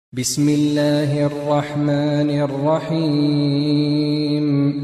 بسم الله الرحمن الرحيم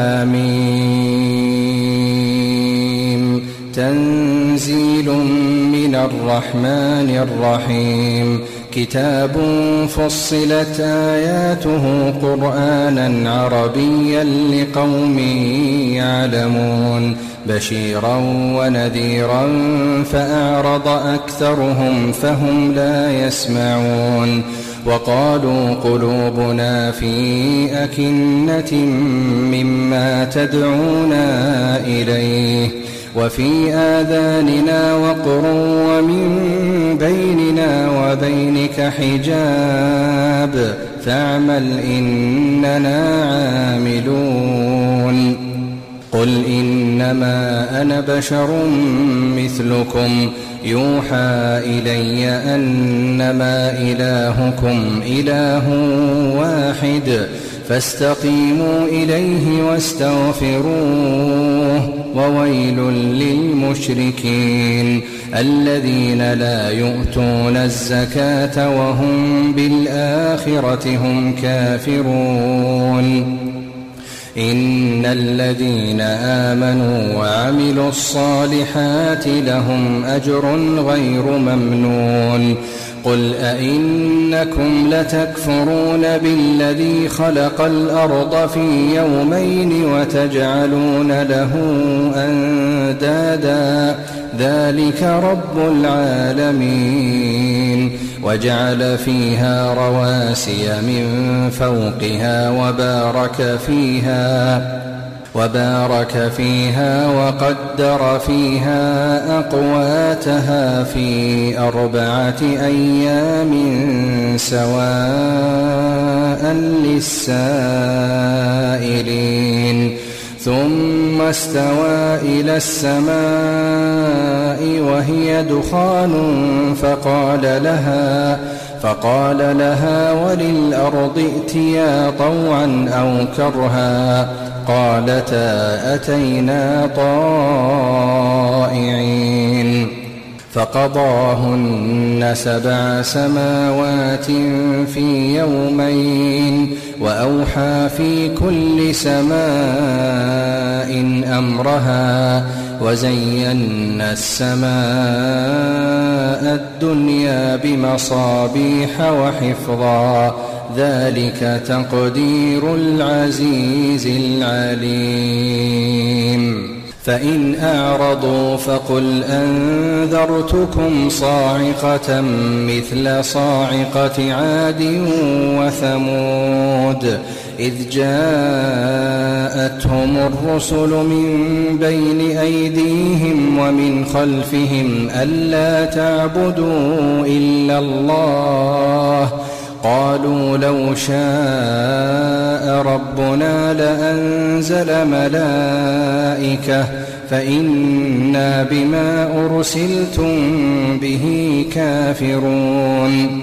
حميم تنزيل من الرحمن الرحيم كتاب فصلت آياته قرآنا عربيا لقوم يعلمون بشيرا ونذيرا فأعرض أكثرهم فهم لا يسمعون وقالوا قلوبنا في أكنة مما تدعونا إليه وفي آذاننا وقر ومن بيننا وبينك حجاب فاعمل إننا عاملون قل إنما أنا بشر مثلكم يوحى إلي أنما إلهكم إله واحد فاستقيموا إليه واستغفروه وويل للمشركين الذين لا يؤتون الزكاة وهم بالآخرة هم كافرون إن الذين آمنوا وعملوا الصالحات لهم أجر غير ممنون قل أئنكم لتكفرون بالذي خلق الأرض في يومين وتجعلون له أندادا ذلك رب العالمين وجعل فيها رواسي من فوقها وبارك فيها وقدر فيها أقواتها في 4 أيام سواء للسائلين ثم استوى إلى السماء وهي دخان فقال لها وللأرض ائتيا طوعا أو كرها قالتا أتينا طائعين فقضاهن 7 سماوات في يومين وأوحى في كل سماء أمرها وزينا السماء الدنيا بمصابيح وحفظا ذلك تقدير العزيز العليم فإن أعرضوا فقل أنذرتكم صاعقة مثل صاعقة عاد وثمود إذ جاءتهم الرسل من بين أيديهم ومن خلفهم ألا تعبدوا إلا الله قالوا لو شاء ربنا لأنزل ملائكة فإنا بما أرسلتم به كافرون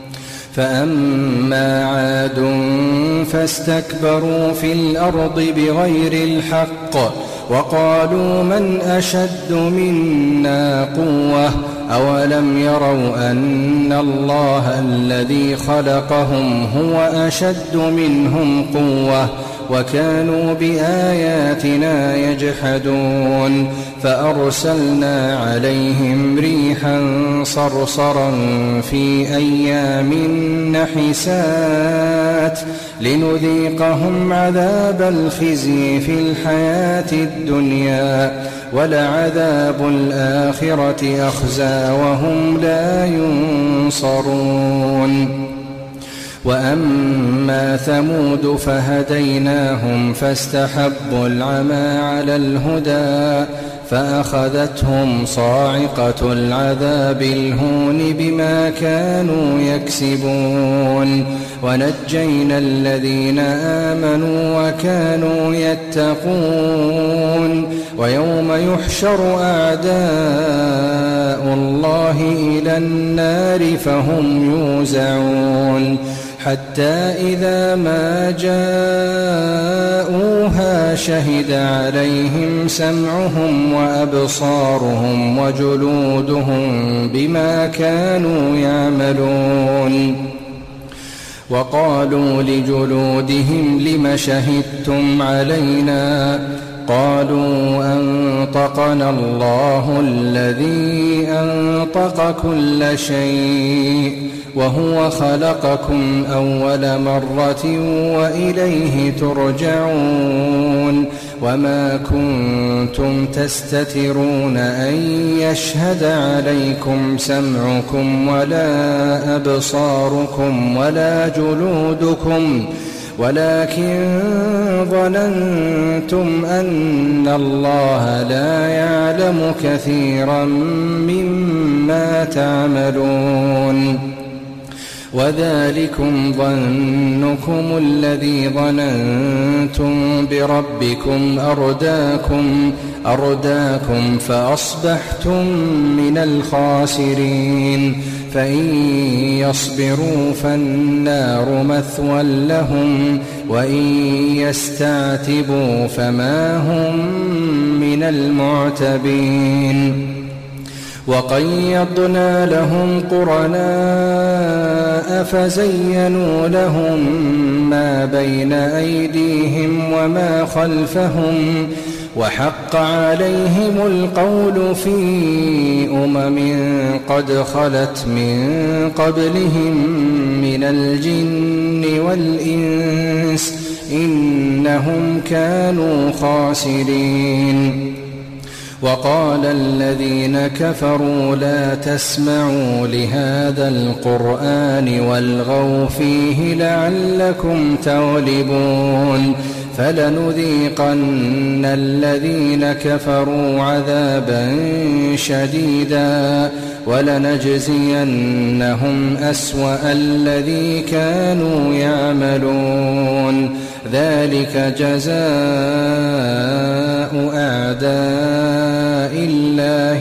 فأما عاد فاستكبروا في الأرض بغير الحق وقالوا من أشد منا قوة أولم يروا أن الله الذي خلقهم هو أشد منهم قوة وكانوا بآياتنا يجحدون فأرسلنا عليهم ريحا صرصرا في أيام نحسات لنذيقهم عذاب الخزي في الحياة الدنيا ولعذاب الآخرة أخزى وهم لا ينصرون وأما ثمود فهديناهم فاستحبوا العمى على الهدى فأخذتهم صاعقة العذاب الهون بما كانوا يكسبون ونجينا الذين آمنوا وكانوا يتقون ويوم يحشر أعداء الله إلى النار فهم يوزعون حتى إذا ما جاءوها شهد عليهم سمعهم وأبصارهم وجلودهم بما كانوا يعملون وقالوا لجلودهم لم شهدتم علينا قالوا أنطقنا الله الذي أنطق كل شيء وهو خلقكم أول مرة وإليه ترجعون وما كنتم تستترون أن يشهد عليكم سمعكم ولا أبصاركم ولا جلودكم ولكن ظننتم أن الله لا يعلم كثيرا مما تعملون وذلكم ظنكم الذي ظننتم بربكم أرداكم فأصبحتم من الخاسرين فإن يصبروا فالنار مثوى لهم وإن يستعتبوا فما هم من المعتبين وقيضنا لهم قرناء فزينوا لهم ما بين أيديهم وما خلفهم وحق عليهم القول في قد خلت من قبلهم من الجن والإنس إنهم كانوا خاسرين وقال الذين كفروا لا تسمعوا لهذا القرآن والغوا فيه لعلكم تغلبون فلنذيقن الذين كفروا عذابا شديدا ولنجزينهم أسوأ الذي كانوا يعملون ذلك جزاء أعداء الله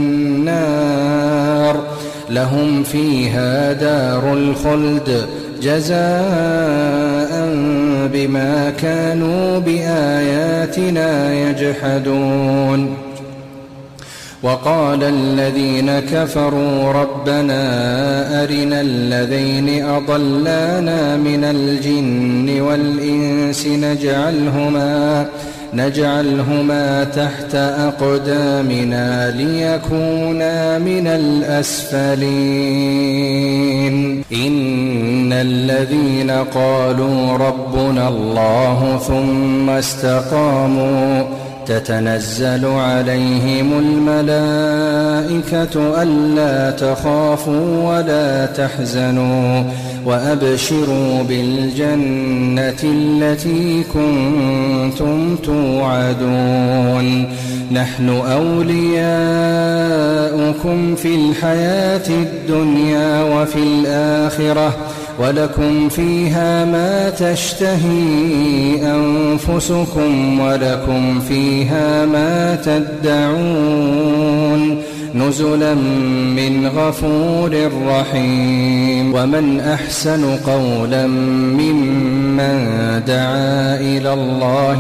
النار لهم فيها دار الخلد جزاء بما كانوا بآياتنا يجحدون وقال الذين كفروا ربنا أرنا الذين أضلانا من الجن والإنس نجعلهما تحت أقدامنا ليكونا من الأسفلين إن الذين قالوا ربنا الله ثم استقاموا تتنزل عليهم الملائكة ألا تخافوا ولا تحزنوا وأبشروا بالجنة التي كنتم توعدون نحن أولياؤكم في الحياة الدنيا وفي الآخرة ولكم فيها ما تشتهي أنفسكم ولكم فيها ما تدعون نزلا من غفور رحيم ومن أحسن قولا ممن دعا إلى الله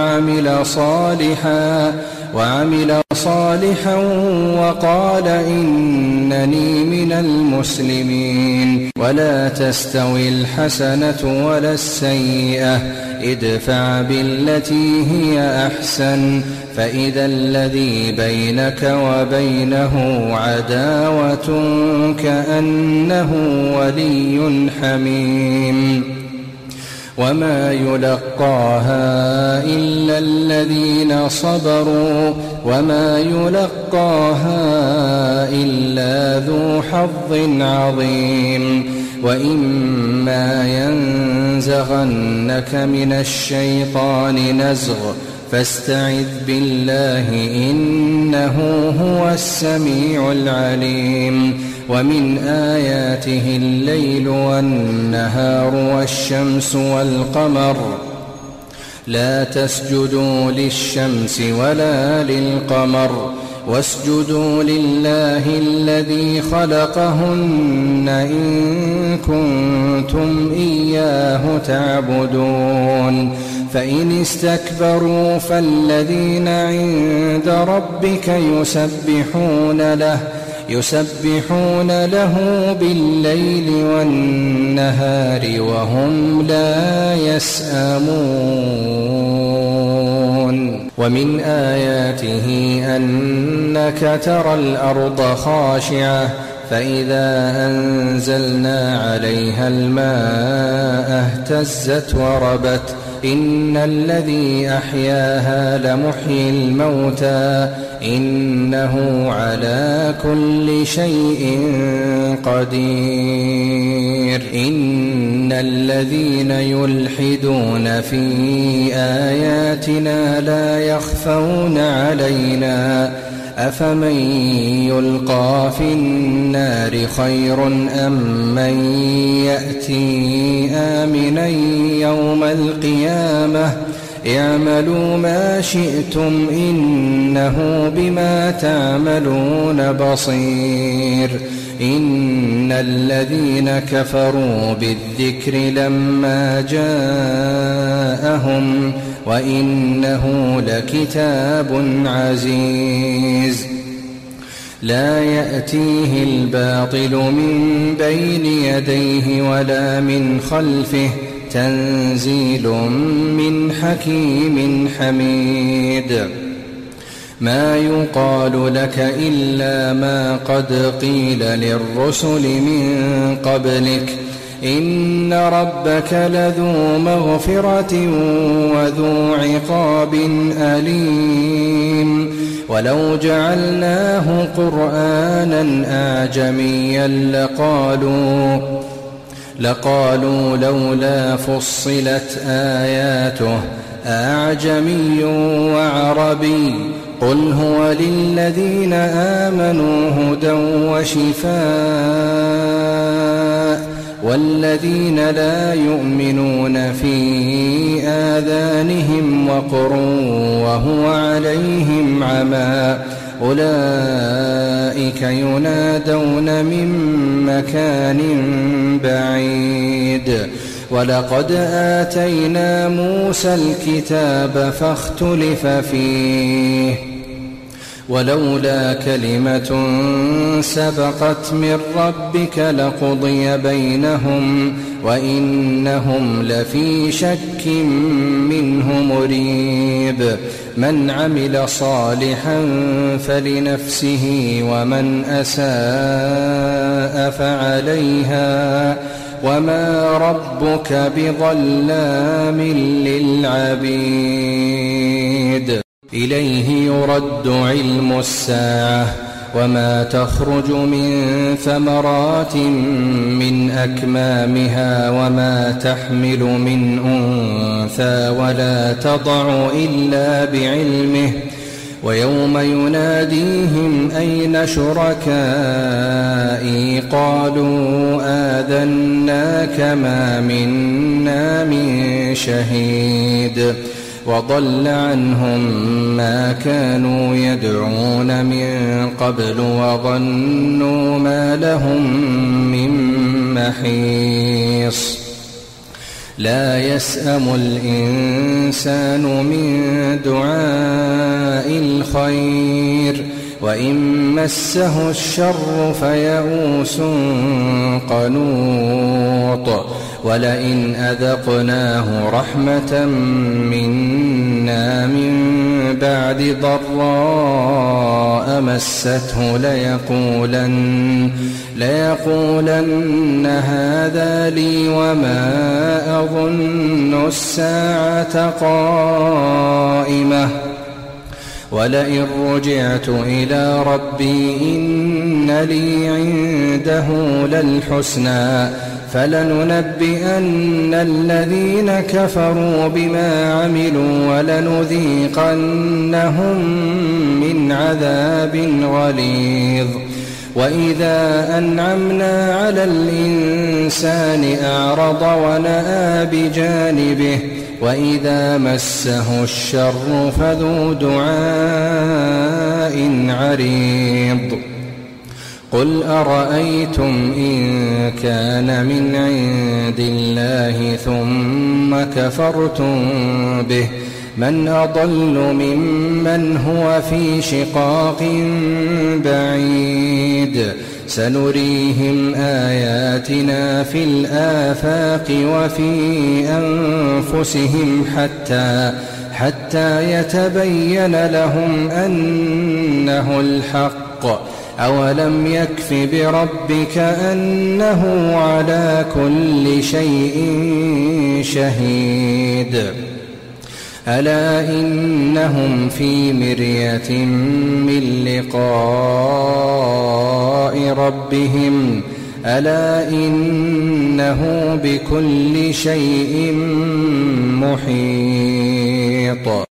وعمل صالحا وقال إنني من المسلمين ولا تستوي الحسنة ولا السيئة ادفع بالتي هي أحسن فإذا الذي بينك وبينه عداوة كأنه ولي حميم وما يلقاها إلا الذين صبروا وما يلقاها إلا ذو حظ عظيم وإما ينزغنك من الشيطان نزغ فاستعذ بالله إنه هو السميع العليم ومن آياته الليل والنهار والشمس والقمر لا تسجدوا للشمس ولا للقمر واسجدوا لله الذي خلقهن إن كنتم إياه تعبدون فإن استكبروا فالذين عند ربك يسبحون له بالليل والنهار وهم لا يسأمون ومن آياته أنك ترى الأرض خاشعة فإذا أنزلنا عليها الماء اهتزت وربت إن الذي أحياها لمحيي الموتى إنه على كل شيء قدير إن الذين يلحدون في آياتنا لا يخفون علينا أفمن يلقى في النار خير أم من يأتي آمنا يوم القيامة اعملوا ما شئتم إنه بما تعملون بصير إن الذين كفروا بالذكر لما جاءهم وإنه لكتاب عزيز لا يأتيه الباطل من بين يديه ولا من خلفه تنزيل من حكيم حميد ما يقال لك إلا ما قد قيل للرسل من قبلك إن ربك لذو مغفرة وذو عقاب أليم ولو جعلناه قرآنا أعجميا لقالوا لولا فصلت آياته أعجمي وعربي قل هو للذين آمنوا هدى وشفاء والذين لا يؤمنون في آذانهم وقر وهو عليهم عمى أولئك ينادون من مكان بعيد ولقد آتينا موسى الكتاب فاختلف فيه ولولا كلمة سبقت من ربك لقضي بينهم وإنهم لفي شك منه مريب من عمل صالحا فلنفسه ومن أساء فعليها وما ربك بظلام للعبيد إليه يرد علم الساعة وما تخرج من ثمرات من أكمامها وما تحمل من أنثى ولا تضع إلا بعلمه ويوم يناديهم أين شركائي قالوا آذناك ما منا من شهيد وضل عنهم ما كانوا يدعون من قبل وظنوا ما لهم من محيص لا يسأم الإنسان من دعاء الخير وإن مسه الشر فيئوس قنوط ولئن أذقناه رحمة منا من بعد ضراء مسته ليقولن هذا لي وما أظن الساعة قائمة ولئن رجعت إلى ربي إن لي عنده للحسنى فلننبئن الذين كفروا بما عملوا ولنذيقنهم من عذاب غليظ وإذا أنعمنا على الإنسان أعرض ونأى بجانبه وإذا مسه الشر فذو دعاء عريض قل أرأيتم إن كان من عند الله ثم كفرتم به من أضل ممن هو في شقاق بعيد سنريهم آياتنا في الآفاق وفي أنفسهم حتى يتبين لهم أنه الحق أولم يكف بربك أنه على كل شيء شهيد ألا إنهم في مرية من لقاء ربهم ألا إنه بكل شيء محيط.